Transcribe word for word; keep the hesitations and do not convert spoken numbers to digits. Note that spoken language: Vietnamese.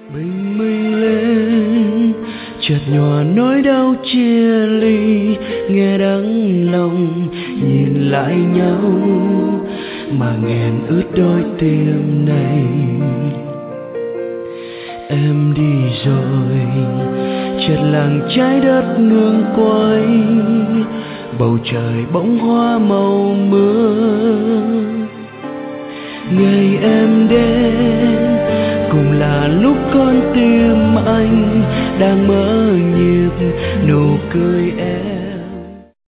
bình minh lên chợt nhòa nỗi đau chia ly, nghe đắng lòng nhìn lại nhau mà nghẹn ướt đôi tim này. Em đi rồi chợt làng trái đất ngừng quay, bầu trời bỗng hoa màu mưa. Ngày em đến cũng là lúc con tim anh đang mơ nhịp nụ cười em.